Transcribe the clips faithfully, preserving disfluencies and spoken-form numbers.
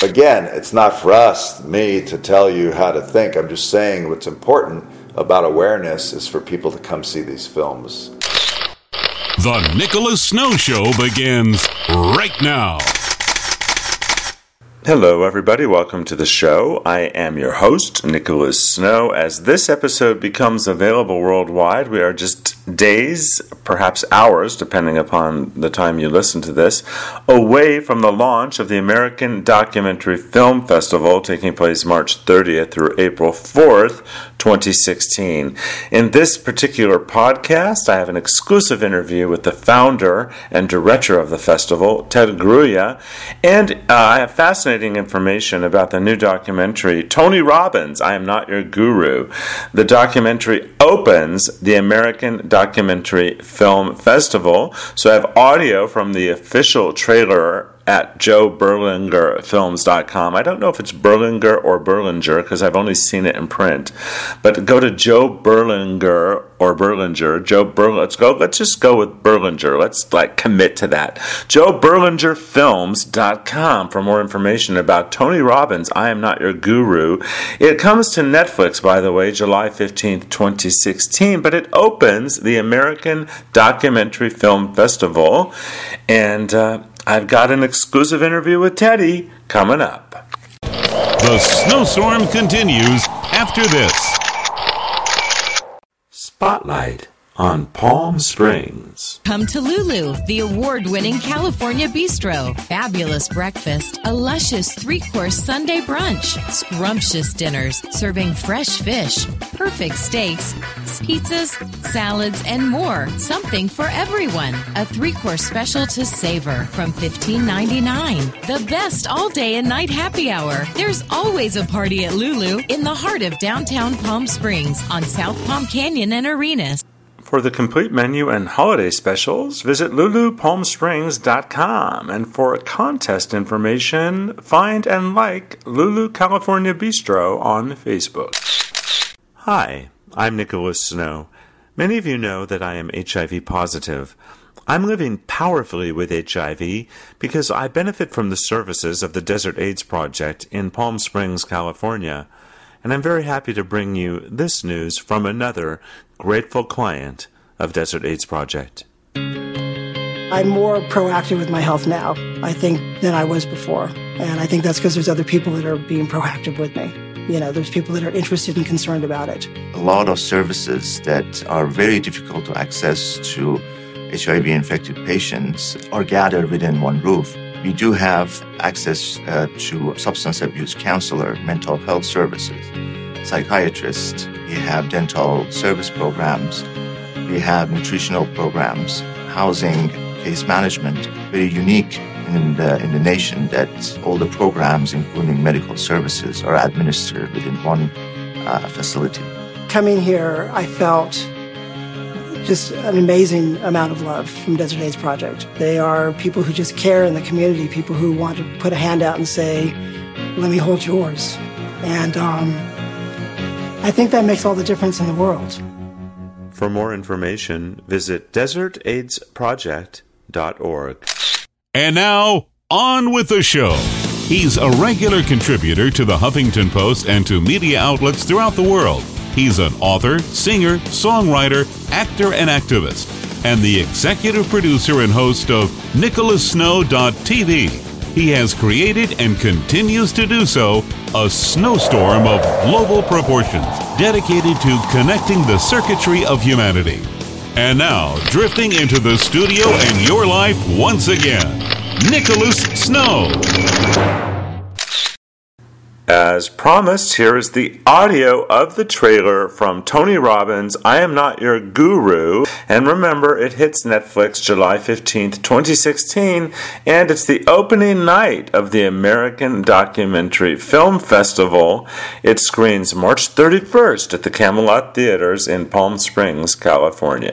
Again, it's not for us, me, to tell you how to think. I'm just saying what's important about awareness is for people to come see these films. The Nicholas Snow Show begins right now. Hello, everybody. Welcome to the show. I am your host, Nicholas Snow. As this episode becomes available worldwide, we are just days, perhaps hours, depending upon the time you listen to this, away from the launch of the American Documentary Film Festival, taking place March thirtieth through April fourth, twenty sixteen. In this particular podcast, I have an exclusive interview with the founder and director of the festival, Ted Gruya, and uh, I have fascinating information about the new documentary, Tony Robbins, I Am Not Your Guru. The documentary opens the American Documentary Film Festival, so I have audio from the official trailer at joe berlinger films dot com. I don't know if it's Berlinger or Berlinger because I've only seen it in print. But go to Joe Berlinger or Berlinger. Joe Berlinger. Let's go. Let's just go with Berlinger. Let's like commit to that. joe berlinger films dot com for more information about Tony Robbins, I Am Not Your Guru. It comes to Netflix, by the way, July fifteenth, twenty sixteen, but it opens the American Documentary Film Festival, and uh, I've got an exclusive interview with Teddy coming up. The snowstorm continues after this. Spotlight on Palm Springs. Come to Lulu, the award-winning California Bistro. Fabulous breakfast, a luscious three-course Sunday brunch, scrumptious dinners serving fresh fish, perfect steaks, pizzas, salads, and more. Something for everyone. A three-course special to savor from fifteen ninety-nine. The best all-day and night happy hour. There's always a party at Lulu in the heart of downtown Palm Springs on South Palm Canyon and Arenas. For the complete menu and holiday specials, visit lulu palm springs dot com. And for contest information, find and like Lulu California Bistro on Facebook. Hi, I'm Nicholas Snow. Many of you know that I am H I V positive. I'm living powerfully with H I V because I benefit from the services of the Desert AIDS Project in Palm Springs, California. And I'm very happy to bring you this news from another grateful client of Desert AIDS Project. I'm more proactive with my health now, I think, than I was before. And I think that's because there's other people that are being proactive with me. You know, there's people that are interested and concerned about it. A lot of services that are very difficult to access to H I V-infected patients are gathered within one roof. We do have access uh, to substance abuse counselor, mental health services, psychiatrists. We have dental service programs. We have nutritional programs, housing, case management. Very unique in the, in the nation that all the programs, including medical services, are administered within one uh, facility. Coming here, I felt just an amazing amount of love from Desert AIDS Project. They are people who just care in the community, people who want to put a hand out and say, let me hold yours. And um, I think that makes all the difference in the world. For more information, visit desert aids project dot org. And now, on with the show. He's a regular contributor to the Huffington Post and to media outlets throughout the world. He's an author, singer, songwriter, actor, and activist, and the executive producer and host of nicholas snow dot t v. He has created and continues to do so a snowstorm of global proportions dedicated to connecting the circuitry of humanity. And now, drifting into the studio and your life once again, Nicholas Snow. As promised, here is the audio of the trailer from Tony Robbins, I Am Not Your Guru. And remember, it hits Netflix July fifteenth, twenty sixteen, and it's the opening night of the American Documentary Film Festival. It screens March thirty-first at the Camelot Theaters in Palm Springs, California.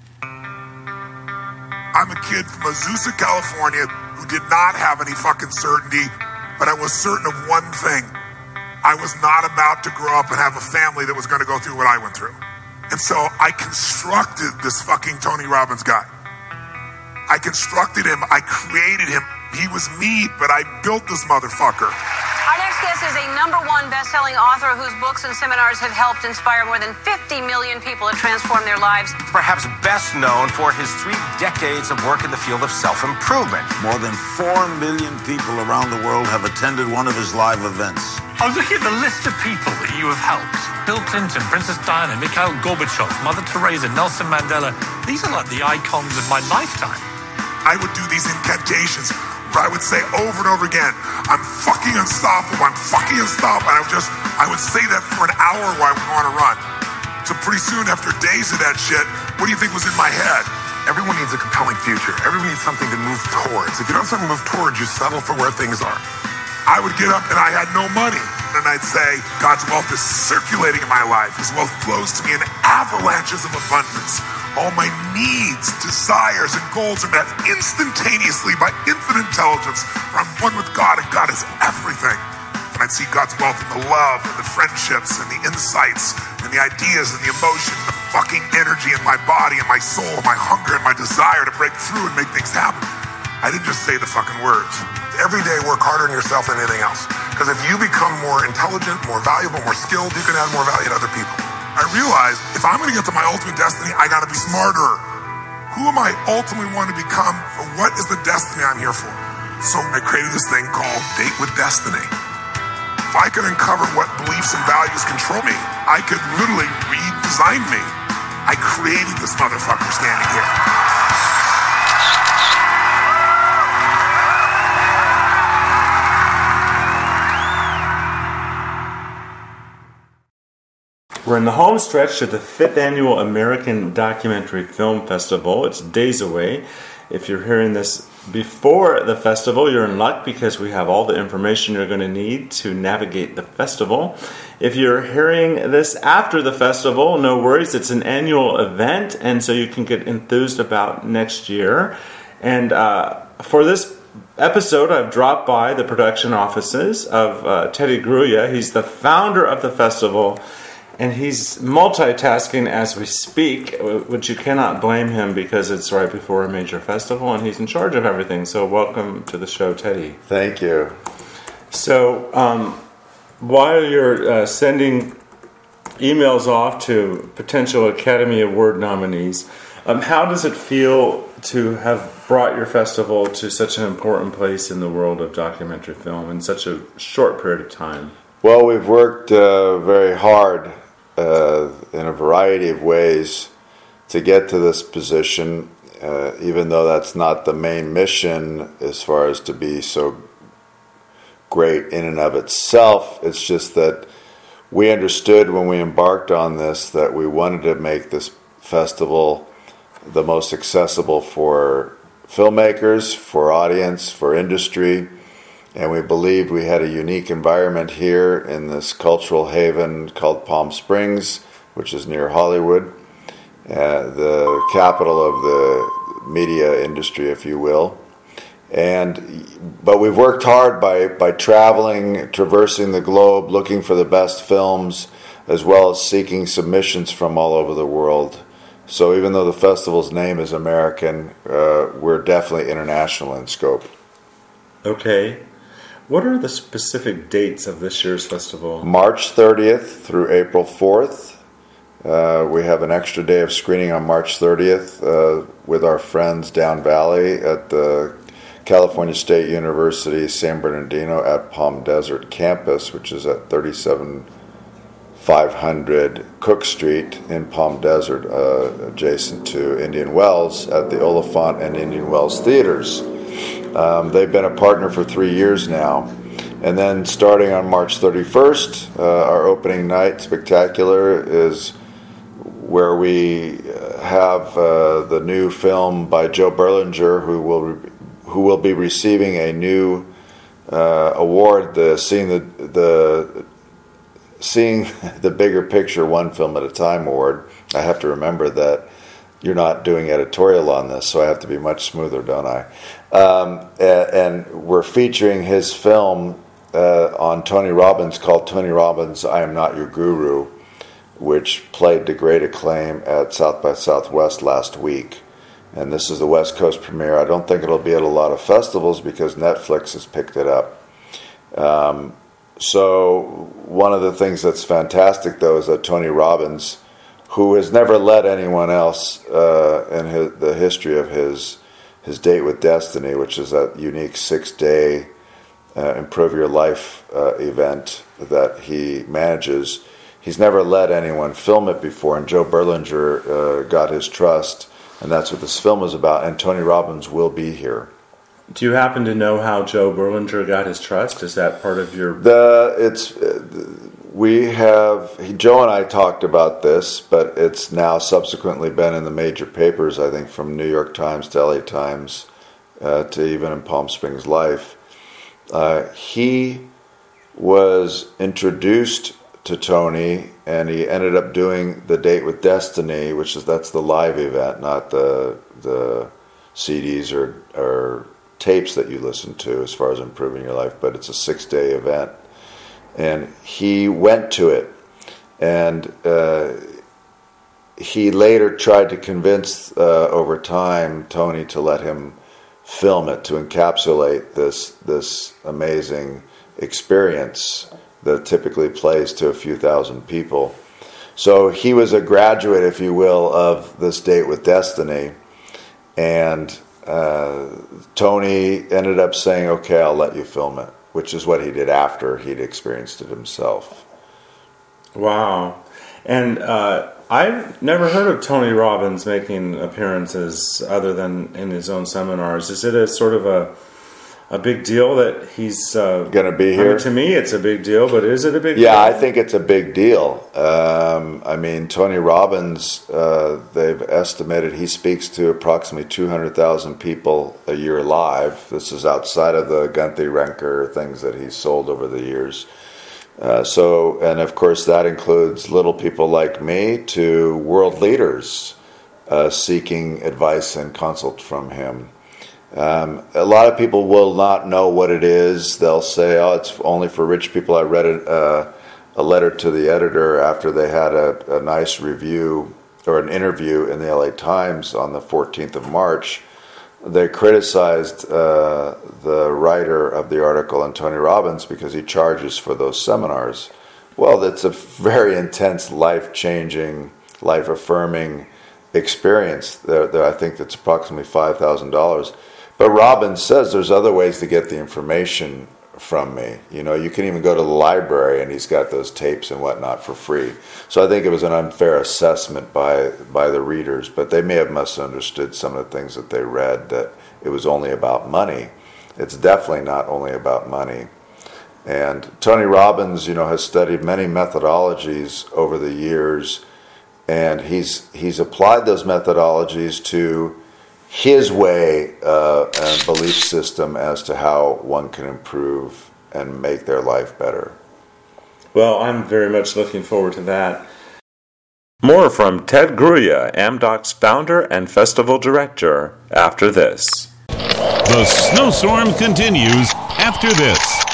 I'm a kid from Azusa, California, who did not have any fucking certainty, but I was certain of one thing. I was not about to grow up and have a family that was going to go through what I went through. And so I constructed this fucking Tony Robbins guy. I constructed him. I created him. He was me, but I built this motherfucker. guest is a number one best-selling author whose books and seminars have helped inspire more than fifty million people to transform their lives. Perhaps best known for his three decades of work in the field of self-improvement. More than four million people around the world have attended one of his live events. I was looking at the list of people that you have helped. Bill Clinton, Princess Diana, Mikhail Gorbachev, Mother Teresa, Nelson Mandela. These are like the icons of my lifetime. I would do these incantations where I would say over and over again, I'm fucking unstoppable, I'm fucking unstoppable. And I would just, I would say that for an hour while I would go on a run. So pretty soon after days of that shit, what do you think was in my head? Everyone needs a compelling future. Everyone needs something to move towards. If you don't have something to move towards, you settle for where things are. I would get up and I had no money. And I'd say, God's wealth is circulating in my life. His wealth flows to me in avalanches of abundance. All my needs, desires, and goals are met instantaneously by infinite intelligence. For I'm one with God, and God is everything. And I'd see God's wealth in the love, and the friendships, and the insights, and the ideas, and the emotion, and the fucking energy in my body, and my soul, and my hunger, and my desire to break through and make things happen. I didn't just say the fucking words. Every day, work harder on yourself than anything else. Because if you become more intelligent, more valuable, more skilled, you can add more value to other people. I realized if I'm going to get to my ultimate destiny, I got to be smarter. Who am I ultimately want to become, or what is the destiny I'm here for? So I created this thing called Date with Destiny. If I could uncover what beliefs and values control me, I could literally redesign me. I created this motherfucker standing here. We're in the home stretch of the fifth Annual American Documentary Film Festival. It's days away. If you're hearing this before the festival, you're in luck because we have all the information you're going to need to navigate the festival. If you're hearing this after the festival, no worries. It's an annual event, and so you can get enthused about next year. And uh, for this episode, I've dropped by the production offices of uh, Teddy Gruya. He's the founder of the festival, and he's multitasking as we speak, which you cannot blame him because it's right before a major festival and he's in charge of everything. So welcome to the show, Teddy. Thank you. So um, while you're uh, sending emails off to potential Academy Award nominees, um, how does it feel to have brought your festival to such an important place in the world of documentary film in such a short period of time? Well, we've worked uh, very hard Uh, in a variety of ways to get to this position, uh, even though that's not the main mission as far as to be so great in and of itself. It's just that we understood when we embarked on this that we wanted to make this festival the most accessible for filmmakers, for audience, for industry. And we believed we had a unique environment here in this cultural haven called Palm Springs, which is near Hollywood, uh, the capital of the media industry, if you will. And but we've worked hard by, by traveling, traversing the globe, looking for the best films, as well as seeking submissions from all over the world. So even though the festival's name is American, uh, we're definitely international in scope. Okay. What are the specific dates of this year's festival? March thirtieth through April fourth. Uh, we have an extra day of screening on March thirtieth uh, with our friends down Valley at the California State University San Bernardino at Palm Desert campus, which is at thirty-seven five hundred Cook Street in Palm Desert, uh, adjacent to Indian Wells at the Oliphant and Indian Wells Theaters. Um, they've been a partner for three years now. And then starting on March thirty-first, uh, our opening night spectacular is where we have uh, the new film by Joe Berlinger, who will re- who will be receiving a new uh, award, the seeing the the seeing the bigger picture one film at a time award. I have to remember that you're not doing editorial on this, so I have to be much smoother, don't I? Um, and, and we're featuring his film uh, on Tony Robbins called Tony Robbins, I Am Not Your Guru, which played to great acclaim at South by Southwest last week. And this is the West Coast premiere. I don't think it'll be at a lot of festivals because Netflix has picked it up. Um, so one of the things that's fantastic, though, is that Tony Robbins, who has never led anyone else uh, in his, the history of his his Date with Destiny, which is that unique six-day uh, Improve Your Life uh, event that he manages, he's never let anyone film it before, and Joe Berlinger uh, got his trust, and that's what this film is about, and Tony Robbins will be here. Do you happen to know how Joe Berlinger got his trust? Is that part of your... The it's uh, we have he, Joe and I talked about this, but it's now subsequently been in the major papers. I think from New York Times to L A Times uh, to even in Palm Springs Life. Uh, he was introduced to Tony, and he ended up doing the Date with Destiny, which is that's the live event, not the the C Ds or or tapes that you listen to as far as improving your life, but it's a six-day event. And he went to it, and uh, he later tried to convince, uh, over time, Tony to let him film it, to encapsulate this this amazing experience that typically plays to a few thousand people. So he was a graduate, if you will, of this Date with Destiny, and uh, Tony ended up saying, okay, I'll let you film it, which is what he did after he'd experienced it himself. Wow. And uh, I've never heard of Tony Robbins making appearances other than in his own seminars. Is it a sort of a a big deal that he's uh, going to be here? I mean, to me, it's a big deal, but is it a big yeah, deal? Yeah, I think it's a big deal. Um, I mean, Tony Robbins, uh, they've estimated he speaks to approximately two hundred thousand people a year live. This is outside of the Gunther Renker things that he's sold over the years. Uh, so, and of course, that includes little people like me to world leaders uh, seeking advice and consult from him. Um, a lot of people will not know what it is. They'll say, oh, it's only for rich people. I read a, uh, a letter to the editor after they had a, a nice review or an interview in the L A Times on the fourteenth of March. They criticized uh, the writer of the article, and Tony Robbins, because he charges for those seminars. Well, that's a very intense, life-changing, life-affirming experience. There, there, I think that's approximately five thousand dollars. But Robbins says there's other ways to get the information from me. You know, you can even go to the library, and he's got those tapes and whatnot for free. So I think it was an unfair assessment by by the readers, but they may have misunderstood some of the things that they read, that it was only about money. It's definitely not only about money. And Tony Robbins, you know, has studied many methodologies over the years, and he's he's applied those methodologies to his way uh, and belief system as to how one can improve and make their life better. Well, I'm very much looking forward to that. More from Ted Gruya, Amdoc's founder and festival director, after this. The snowstorm continues after this.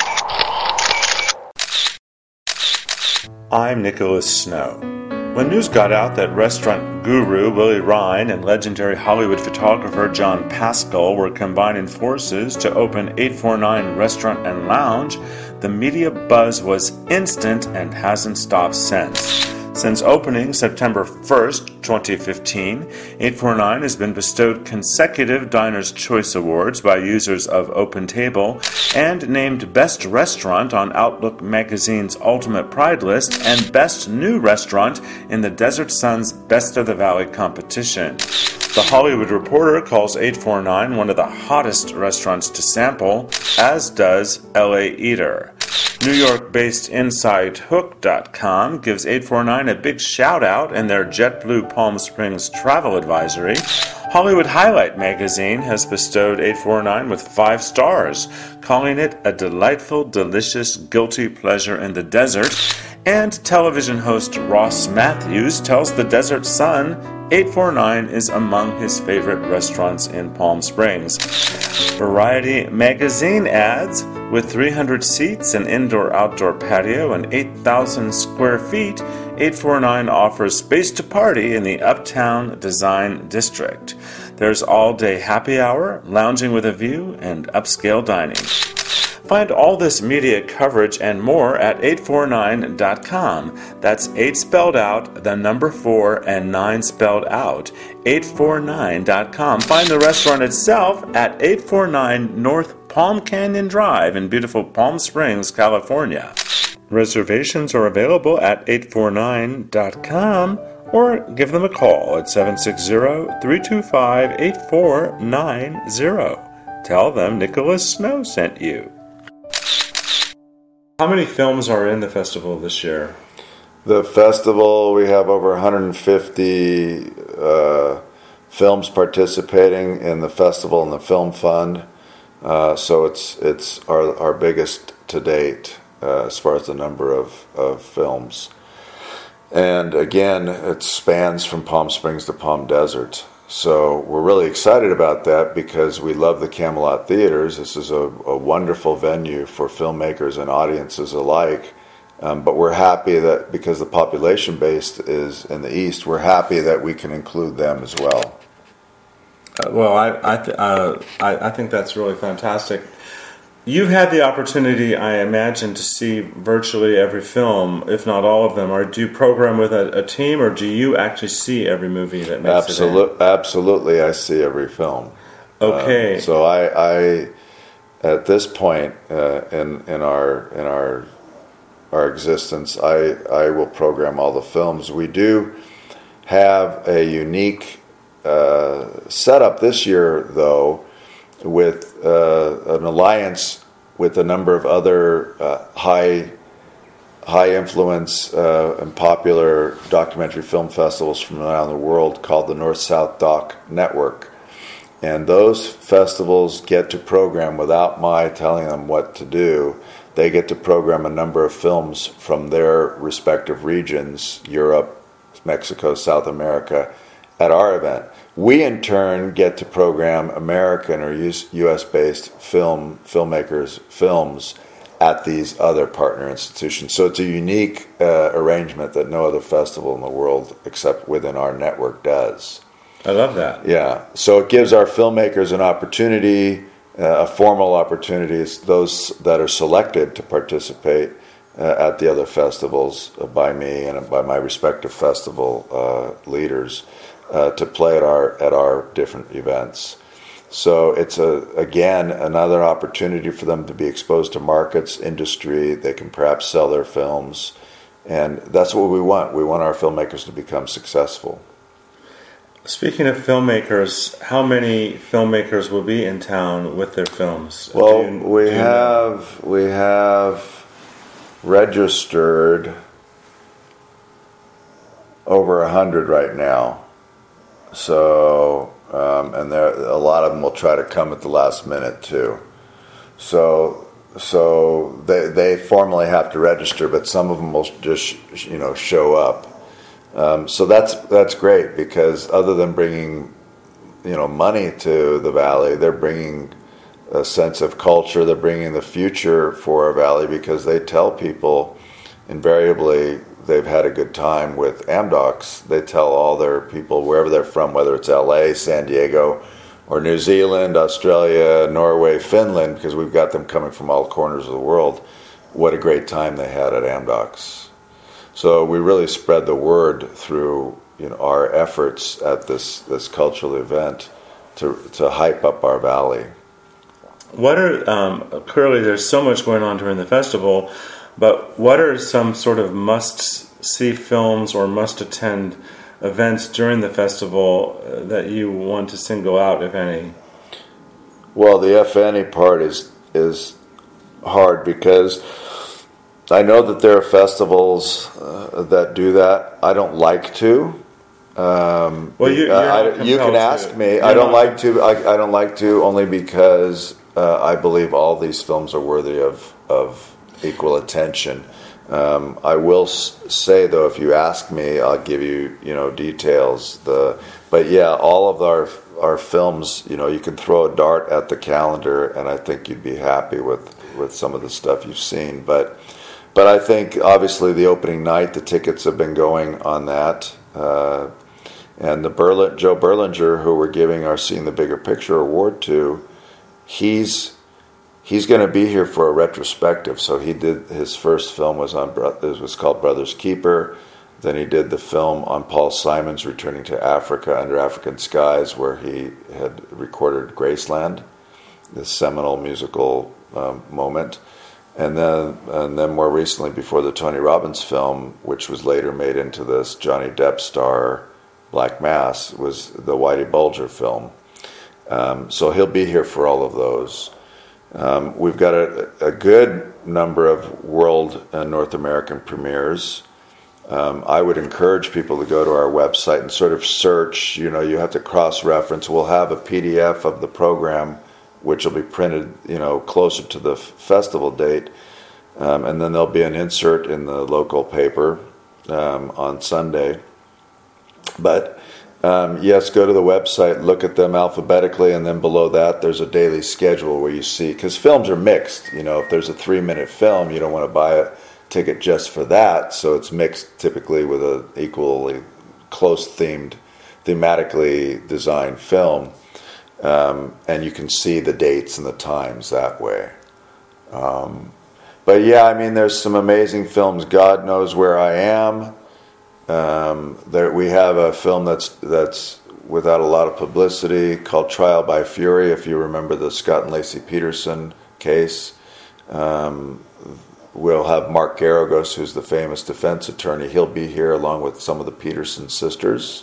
I'm Nicholas Snow. When news got out that restaurant guru Willie Ryan and legendary Hollywood photographer John Pascal were combining forces to open eight forty-nine Restaurant and Lounge, the media buzz was instant and hasn't stopped since. Since opening September first, twenty fifteen, eight forty-nine has been bestowed consecutive Diners' Choice Awards by users of OpenTable and named Best Restaurant on Outlook Magazine's Ultimate Pride list and Best New Restaurant in the Desert Sun's Best of the Valley competition. The Hollywood Reporter calls eight forty-nine one of the hottest restaurants to sample, as does L A Eater. New York-based Inside Hook dot com gives eight forty-nine a big shout-out in their JetBlue Palm Springs travel advisory. Hollywood Highlight magazine has bestowed eight forty-nine with five stars, calling it a delightful, delicious, guilty pleasure in the desert. And television host Ross Matthews tells the Desert Sun eight forty-nine is among his favorite restaurants in Palm Springs. Variety magazine adds, with three hundred seats, an indoor-outdoor patio, and eight thousand square feet, eight forty-nine offers space to party in the Uptown Design District. There's all-day happy hour, lounging with a view, and upscale dining. Find all this media coverage and more at eight four nine dot com. That's eight spelled out, the number four, and nine spelled out. eight four nine dot com. Find the restaurant itself at eight four nine North Palm Canyon Drive in beautiful Palm Springs, California. Reservations are available at eight four nine dot com or give them a call at seven six zero, three two five, eight four nine zero. Tell them Nicholas Snow sent you. How many films are in the festival this year? The festival, we have over one hundred fifty uh, films participating in the festival and the film fund. Uh, so it's it's our our biggest to date uh, as far as the number of, of films. And again, it spans from Palm Springs to Palm Desert. So we're really excited about that because we love the Camelot Theaters. This is a, a wonderful venue for filmmakers and audiences alike. Um, but we're happy that because the population base is in the East, we're happy that we can include them as well. Uh, well, I I, th- uh, I I think that's really fantastic. You've had the opportunity, I imagine, to see virtually every film, if not all of them. Or do you program with a, a team, or do you actually see every movie that makes Absolute, it in? Absolutely, I see every film. Okay. Um, so I, I, at this point uh, in in our in our our existence, I I will program all the films. We do have a unique uh, setup this year, though, with uh, an alliance with a number of other uh, high high influence uh, and popular documentary film festivals from around the world called the North-South Doc Network. And those festivals get to program without my telling them what to do. They get to program a number of films from their respective regions, Europe, Mexico, South America, at our event. We, in turn, get to program American or U S-based film filmmakers' films at these other partner institutions. So it's a unique uh, arrangement that no other festival in the world, except within our network, does. I love that. Yeah. So it gives our filmmakers an opportunity, uh, a formal opportunity, it's those that are selected to participate uh, at the other festivals uh, by me and by my respective festival uh, leaders. Uh, to play at our at our different events. So it's a again another opportunity for them to be exposed to markets, industry. They can perhaps sell their films, and that's what we want. We want our filmmakers to become successful. Speaking of filmmakers, how many filmmakers will be in town with their films? Well, you, we have know? we have registered over a hundred right now. So, um, and there a lot of them will try to come at the last minute too. So, so they they formally have to register, but some of them will just you know show up. Um, so that's that's great because other than bringing you know money to the valley, they're bringing a sense of culture. They're bringing the future for our valley because they tell people invariably they've had a good time with Amdocs. They tell all their people, wherever they're from, whether it's L A, San Diego, or New Zealand, Australia, Norway, Finland, because we've got them coming from all corners of the world, what a great time they had at Amdocs. So we really spread the word through you know, our efforts at this, this cultural event to, to hype up our valley. What are, um, clearly there's so much going on during the festival, but what are some sort of must-see films or must-attend events during the festival that you want to single out, if any? Well, the if any part is is hard because I know that there are festivals uh, that do that. I don't like to. Um, well, you, uh, I, you can ask to. me. You're I don't like to. I, I don't like to only because uh, I believe all these films are worthy of of. equal attention. Um, I will s- say though, if you ask me, I'll give you you know details. The but yeah, all of our our films, you know, you can throw a dart at the calendar, and I think you'd be happy with, with some of the stuff you've seen. But but I think obviously the opening night, the tickets have been going on that, uh, and the Berlin, Joe Berlinger, who we're giving our Seeing the Bigger Picture award to, he's. he's going to be here for a retrospective. So he did, his first film was on, it was called Brother's Keeper. Then he did the film on Paul Simon's returning to Africa under African skies, where he had recorded Graceland, this seminal musical um, moment. And then, and then more recently, before the Tony Robbins film, which was later made into this Johnny Depp star Black Mass, was the Whitey Bulger film. Um, so he'll be here for all of those. Um, we've got a, a good number of world and North American premieres. Um, I would encourage people to go to our website and sort of search. You know, you have to cross-reference. We'll have a P D F of the program, which will be printed, you know, closer to the f- festival date. Um, and then there'll be an insert in the local paper um, on Sunday. But, um, yes, go to the website, look at them alphabetically, and then below that there's a daily schedule where you see, because films are mixed. You know, if there's a three-minute film, you don't want to buy a ticket just for that, so it's mixed typically with an equally close-themed, thematically designed film. Um, and you can see the dates and the times that way. Um, but yeah, I mean, there's some amazing films. God Knows Where I Am. Um, there we have a film that's that's without a lot of publicity called Trial by Fury. If you remember the Scott and Lacey Peterson case, um, we'll have Mark Garagos, who's the famous defense attorney. He'll be here along with some of the Peterson sisters.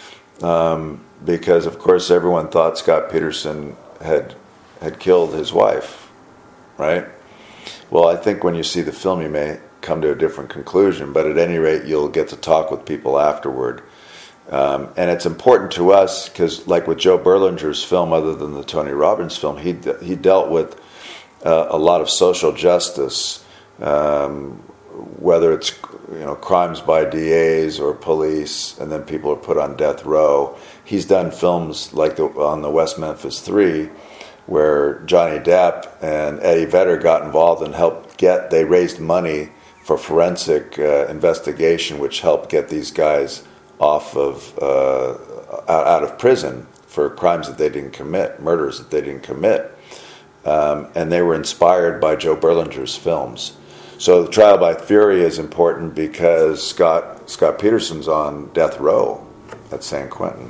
Um, because of course everyone thought Scott Peterson had had killed his wife, right? Well, I think when you see the film you may come to a different conclusion, but at any rate you'll get to talk with people afterward. Um, and it's important to us because, like with Joe Berlinger's film, other than the Tony Robbins film, he he dealt with uh, a lot of social justice, um, whether it's, you know, crimes by D As or police, and then people are put on death row. He's done films like the, on the West Memphis Three, where Johnny Depp and Eddie Vedder got involved and helped get, they raised money for forensic uh, investigation, which helped get these guys off of, uh, out of prison for crimes that they didn't commit, murders that they didn't commit. Um, and they were inspired by Joe Berlinger's films. So the Trial by Fury is important because Scott Scott Peterson's on death row at San Quentin.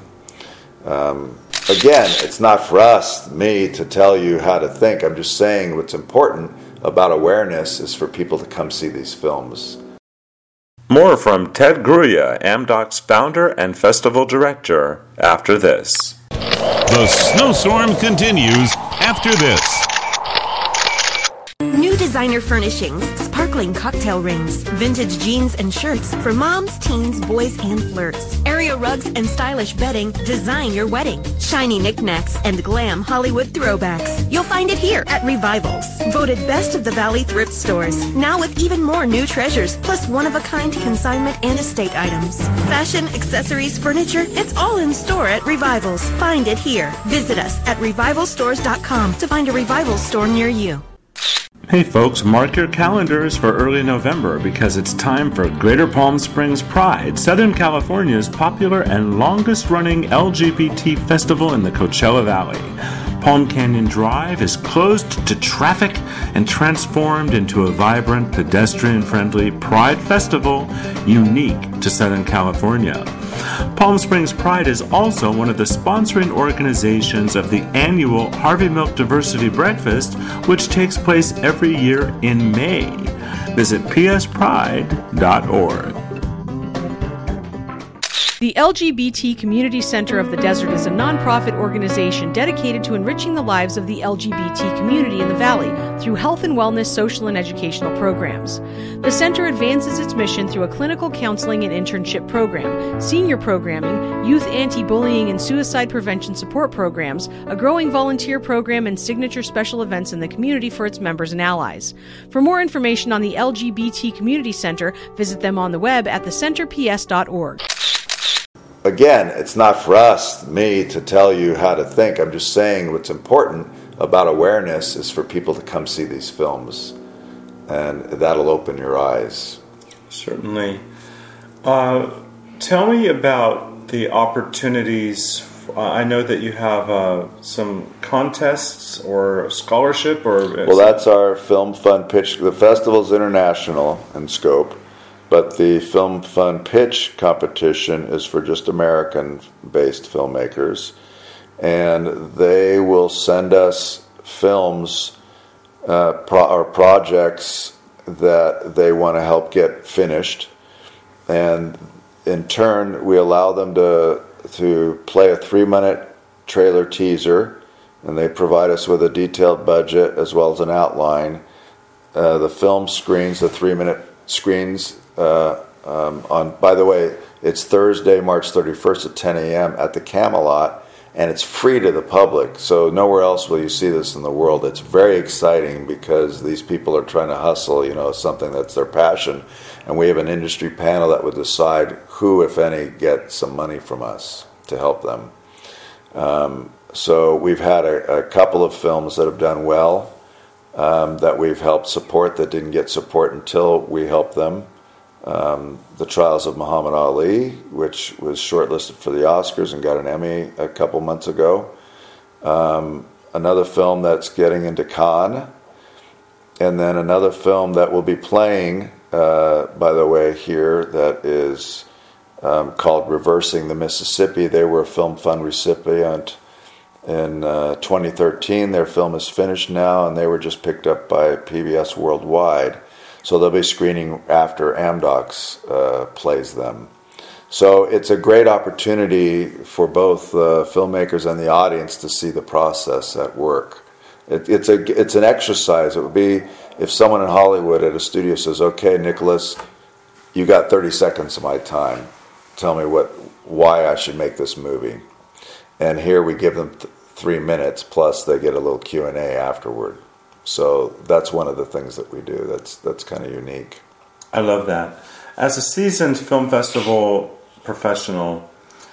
Um, again, it's not for us, me, to tell you how to think. I'm just saying what's important about awareness is for people to come see these films. More from Ted Gruya, Amdoc's founder and festival director, after this. The snowstorm continues after this. New designer furnishings, sparkling cocktail rings, vintage jeans and shirts for moms, teens, boys, and flirts. Area rugs and stylish bedding design your wedding. Shiny knickknacks and glam Hollywood throwbacks. You'll find it here at Revivals. Voted Best of the Valley thrift stores. Now with even more new treasures, plus one-of-a-kind consignment and estate items. Fashion, accessories, furniture, it's all in store at Revivals. Find it here. Visit us at revival stores dot com to find a Revivals store near you. Hey folks, mark your calendars for early November because it's time for Greater Palm Springs Pride, Southern California's popular and longest-running L G B T festival in the Coachella Valley. Palm Canyon Drive is closed to traffic and transformed into a vibrant, pedestrian-friendly Pride festival unique to Southern California. Palm Springs Pride is also one of the sponsoring organizations of the annual Harvey Milk Diversity Breakfast, which takes place every year in May. Visit p s pride dot org. The L G B T Community Center of the Desert is a nonprofit organization dedicated to enriching the lives of the L G B T community in the Valley through health and wellness, social and educational programs. The center advances its mission through a clinical counseling and internship program, senior programming, youth anti-bullying and suicide prevention support programs, a growing volunteer program, and signature special events in the community for its members and allies. For more information on the L G B T Community Center, visit them on the web at the center p s dot org. Again, it's not for us, me, to tell you how to think. I'm just saying what's important about awareness is for people to come see these films, and that'll open your eyes. Certainly. Uh, tell me about the opportunities Uh, I know that you have uh, some contests or scholarship or... Well, that's our Film Fund Pitch. The festival's international in scope, but the Film Fund Pitch competition is for just American-based filmmakers. And they will send us films uh, pro- or projects that they want to help get finished. And in turn, we allow them to to play a three-minute trailer teaser, and they provide us with a detailed budget as well as an outline. Uh, the film screens, the three-minute screens, uh, um, on, by the way, it's Thursday, March thirty-first at ten a.m. at the Camelot, and it's free to the public, so nowhere else will you see this in the world. It's very exciting because these people are trying to hustle, you know, something that's their passion, and we have an industry panel that would decide who, if any, get some money from us to help them. Um, so we've had a, a couple of films that have done well, um, that we've helped support that didn't get support until we helped them. Um, the Trials of Muhammad Ali, which was shortlisted for the Oscars and got an Emmy a couple months ago. Um, another film that's getting into Cannes. And then another film that will be playing, uh, by the way, here, that is um, called Reversing the Mississippi. They were a Film Fund recipient in uh, twenty thirteen. Their film is finished now, and they were just picked up by P B S Worldwide. So they'll be screening after Amdocs uh, plays them. So it's a great opportunity for both uh, filmmakers and the audience to see the process at work. It, it's a it's an exercise. It would be if someone in Hollywood at a studio says, "Okay, Nicholas, you got thirty seconds of my time. Tell me what why I should make this movie." And here we give them th- three minutes plus they get a little Q and A afterward. So that's one of the things that we do. That's that's kind of unique. I love that. As a seasoned film festival professional,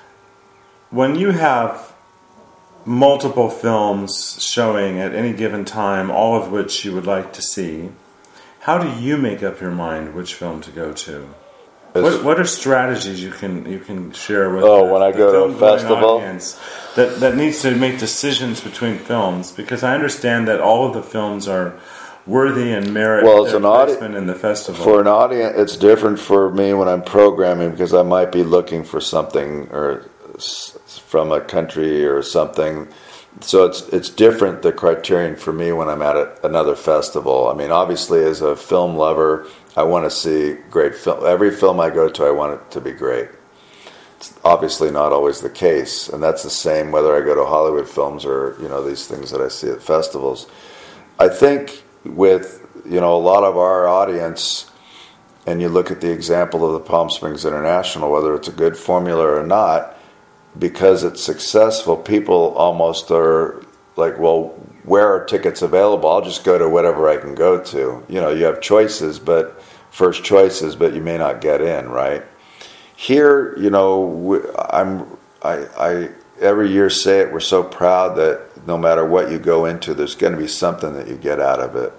when you have multiple films showing at any given time, all of which you would like to see, how do you make up your mind which film to go to? What, what are strategies you can you can share with oh the, when I the go to a festival audience that that needs to make decisions between films? Because I understand that all of the films are worthy and merit well, their an audi- placement in the festival. For an audience, it's different for me when I'm programming because I might be looking for something or from a country or something. So it's it's different, the criterion for me when I'm at a, another festival. I mean, obviously, as a film lover, I want to see great film. Every film I go to, I want it to be great. It's obviously not always the case, and that's the same whether I go to Hollywood films or, you know, these things that I see at festivals. I think with, you know, a lot of our audience, and you look at the example of the Palm Springs International, whether it's a good formula or not, because it's successful, people almost are like, well, where are tickets available? I'll just go to whatever I can go to. You know, you have choices, but first choices, but you may not get in, right? Here, you know, I'm, I, I every year say it, we're so proud that no matter what you go into, there's going to be something that you get out of it.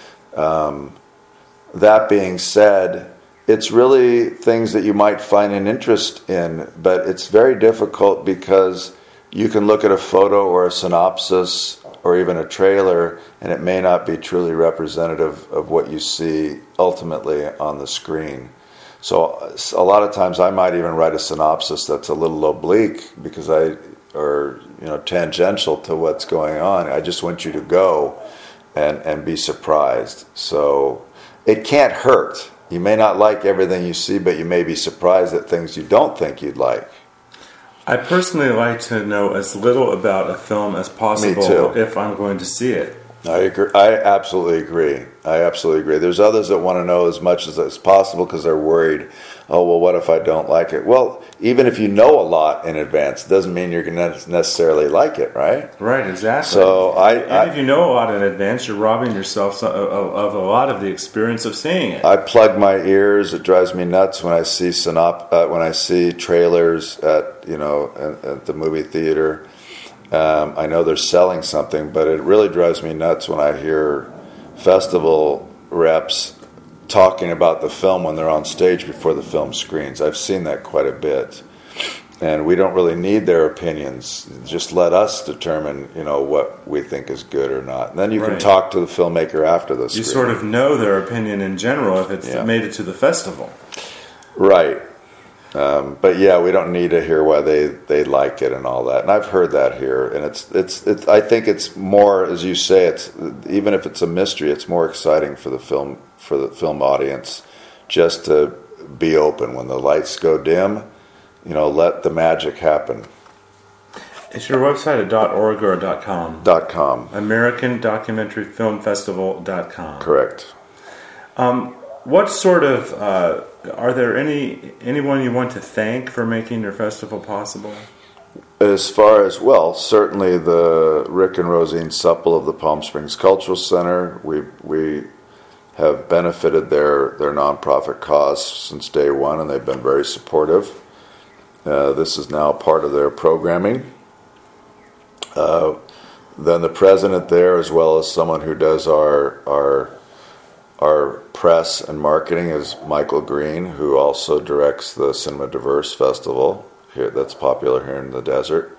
Um, that being said, it's really things that you might find an interest in, but it's very difficult because you can look at a photo or a synopsis or even a trailer, and it may not be truly representative of what you see ultimately on the screen. So a lot of times I might even write a synopsis that's a little oblique because I, or you know, tangential to what's going on. I just want you to go and, and be surprised. So it can't hurt. You may not like everything you see, but you may be surprised at things you don't think you'd like. I personally like to know as little about a film as possible. Me too. If I'm going to see it. I agree. I absolutely agree. I absolutely agree. There's others that want to know as much as, as possible because they're worried, oh, well, what if I don't like it? Well, even if you know a lot in advance, doesn't mean you're going to necessarily like it, right? Right, exactly. So I, and I if you know a lot in advance, you're robbing yourself of a lot of the experience of seeing it. I plug my ears. It drives me nuts when I see synop- uh, when I see trailers at you know at, at the movie theater. Um, I know they're selling something, but it really drives me nuts when I hear festival reps talking about the film when they're on stage before the film screens. I've seen that quite a bit. and we don't really need their opinions. Just let us determine, you know, what we think is good or not. And then you right. can talk to the filmmaker after the You screening. sort of know their opinion in general if it's yeah. made it to the festival. Right. Um, but yeah, we don't need to hear why they, they like it and all that. And I've heard that here, and it's it's it's. I think it's more, as you say, it's even if it's a mystery, it's more exciting for the film for the film audience just to be open when the lights go dim. You know, let the magic happen. Is your website a .org or a .com? .com. American Documentary Film Festival dot com. Correct. Um, what sort of uh, are there any anyone you want to thank for making your festival possible? As far as, well, certainly the Rick and Rosine Supple of the Palm Springs Cultural Center. We we have benefited their their nonprofit cause since day one, and they've been very supportive. Uh, this is now part of their programming. Uh, then the president there, as well as someone who does our our our press and marketing, is Michael Green, who also directs the Cinema Diverse Festival here that's popular here in the desert,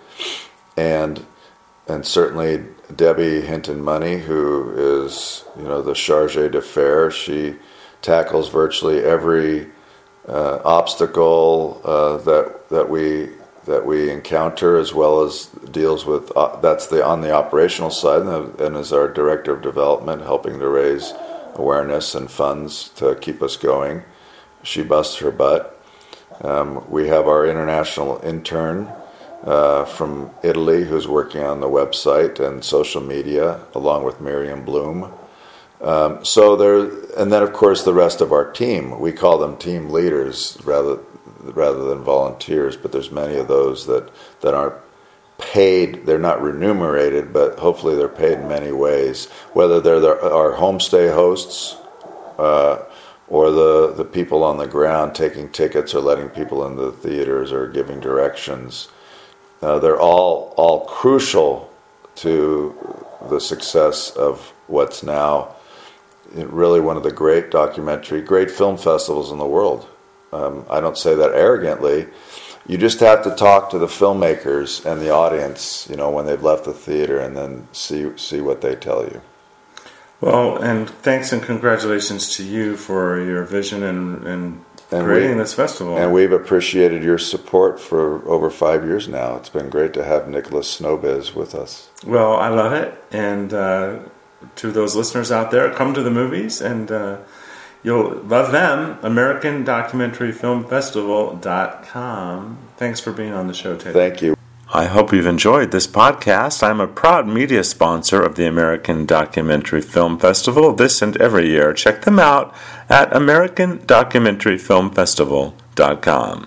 and and certainly Debbie Hinton Money, who is, you know, the chargé d'affaires. She tackles virtually every uh, obstacle uh, that that we that we encounter, as well as deals with uh, that's the on the operational side, and, and is our director of development, helping to raise awareness and funds to keep us going. She busts her butt. Um, we have our international intern uh, from Italy who's working on the website and social media, along with Miriam Bloom. Um, so there, and then of course the rest of our team. We call them team leaders rather rather than volunteers, but there's many of those that, that aren't paid. They're not remunerated, but hopefully they're paid in many ways, whether they're the, our homestay hosts uh, or the, the people on the ground taking tickets or letting people in the theaters or giving directions. Uh, they're all all crucial to the success of what's now really one of the great documentary, great film festivals in the world. Um, I don't say that arrogantly. You just have to talk to the filmmakers and the audience, you know, when they've left the theater, and then see see what they tell you. Well, and thanks and congratulations to you for your vision and, and, and creating we, this festival. And we've appreciated your support for over five years now. It's been great to have Nicholas Snowbiz with us. Well, I love it. And uh, to those listeners out there, come to the movies and uh, you'll love them. American Documentary Film Festival dot com. Thanks for being on the show, Ted. Thank you. I hope you've enjoyed this podcast. I'm a proud media sponsor of the American Documentary Film Festival this and every year. Check them out at American Documentary Film Festival dot com.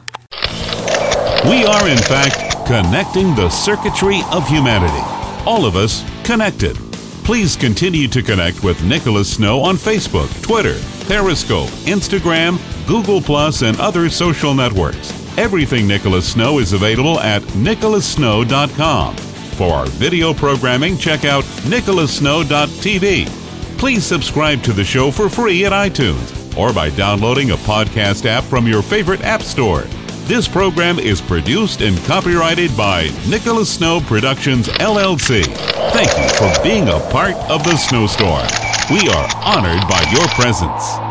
We are, in fact, connecting the circuitry of humanity. All of us connected. Please continue to connect with Nicholas Snow on Facebook, Twitter, Periscope, Instagram, Google Plus, and other social networks. Everything Nicholas Snow is available at Nicholas Snow dot com. For our video programming, check out Nicholas Snow dot T V. Please subscribe to the show for free at iTunes or by downloading a podcast app from your favorite app store. This program is produced and copyrighted by Nicholas Snow Productions, L L C. Thank you for being a part of the Snowstorm. We are honored by your presence.